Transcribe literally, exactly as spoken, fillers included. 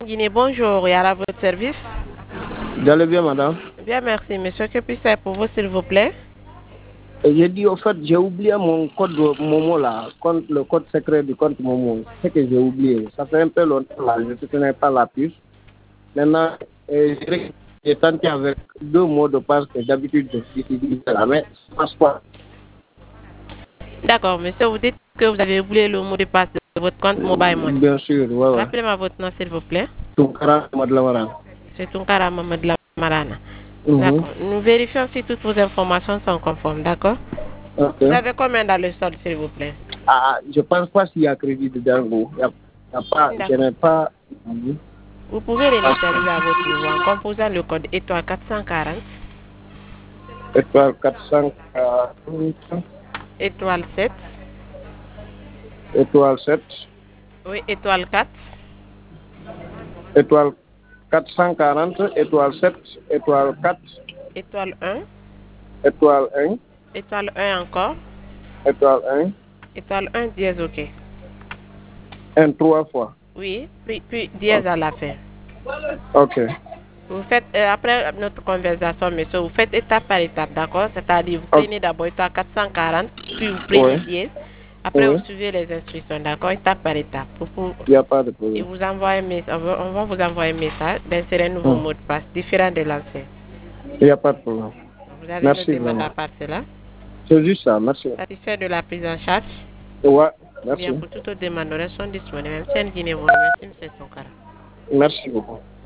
Guinée, bonjour, et à votre service. Vous allez bien, madame? Bien, merci, monsieur. Que puis-je faire pour vous, s'il vous plaît? J'ai dit, au fait, j'ai oublié mon code Momo là, compte, le code secret du compte Momo. C'est que j'ai oublié. Ça fait un peu longtemps là, je ne connais pas la puce. Maintenant, euh, j'ai tenté avec deux mots de passe que d'habitude je utilise là, mais ça passe pas. D'accord, monsieur, vous dites que vous avez oublié le mot de passe de votre compte Mobile Money. Bien sûr, ouais, ouais. Rappelez-moi votre nom, s'il vous plaît. Tunkara Madlamaran. C'est Tunkara Mamadou Marana. Mhm. D'accord. Nous vérifions si toutes vos informations sont conformes, d'accord? Ok. Vous avez combien dans le solde, s'il vous plaît? Ah, je pense pas s'il y a crédit dedans. Il y a, il y a pas, je D'accord. n'ai pas. Mhm. Vous pouvez l'initialiser à votre niveau en composant le code étoile quatre cent quarante, Étoile quatre cent quarante, étoile sept, étoile sept, oui, étoile quatre, étoile quatre cent quarante, étoile sept, étoile quatre, étoile un, étoile un, étoile un encore, étoile un, étoile un dièse, ok. un trois fois. Oui, puis, puis dièse à la fin. Ok. Vous faites, euh, après notre conversation, monsieur, vous faites étape par étape, d'accord? C'est-à-dire, vous Ok. prenez d'abord étoile quatre cent quarante, puis vous prenez Oui. dièse. Après, Oui. vous suivez les instructions, d'accord? Étape par étape. Pour, pour, Il n'y a pas de et problème. vous envoie un message, on va, on va vous envoyer un message d'insérer un nouveau Hum. mot de passe, différent de l'ancien. Il n'y a pas de problème. Vous avez Merci une demande vraiment. à part cela? C'est juste ça. Merci. Satisfait de la prise en charge? Ouais. Bien, Merci. pour toute autre demande, nous restons disponibles. Même si elle Guinée, vous remercie, M. Sonkara. Merci beaucoup.